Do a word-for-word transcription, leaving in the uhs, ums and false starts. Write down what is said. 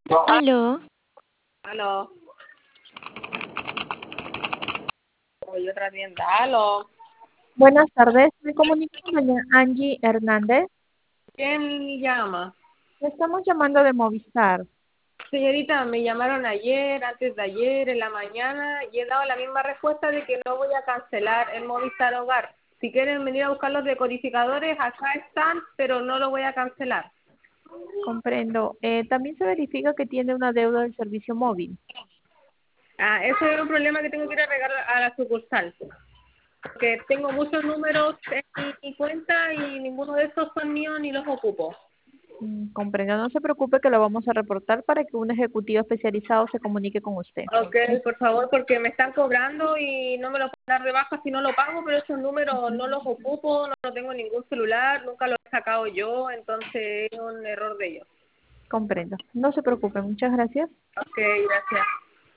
Aló, Aló. Oye, otra tienda. Aló. Buenas tardes, me comunico con doña Angie Hernández. ¿Quién llama? Le estamos llamando de Movistar. Señorita, me llamaron ayer, antes de ayer, en la mañana, y he dado la misma respuesta de que no voy a cancelar el Movistar Hogar. Si quieren venir a buscar los decodificadores, acá están, pero no lo voy a cancelar. Comprendo. Eh, también se verifica que tiene una deuda del servicio móvil. Ah, eso es un problema que tengo que ir a arreglar a la sucursal. Porque tengo muchos números en mi cuenta y ninguno de estos son míos ni los ocupo. Mm, comprendo. No se preocupe que lo vamos a reportar para que un ejecutivo especializado se comunique con usted. Ok, por favor, porque me están cobrando y no me lo pueden dar de baja si no lo pago, pero esos números no los ocupo, no, no tengo ningún celular, nunca los he sacado yo, entonces es un error de ellos. Comprendo. No se preocupe. Muchas gracias. Ok, gracias.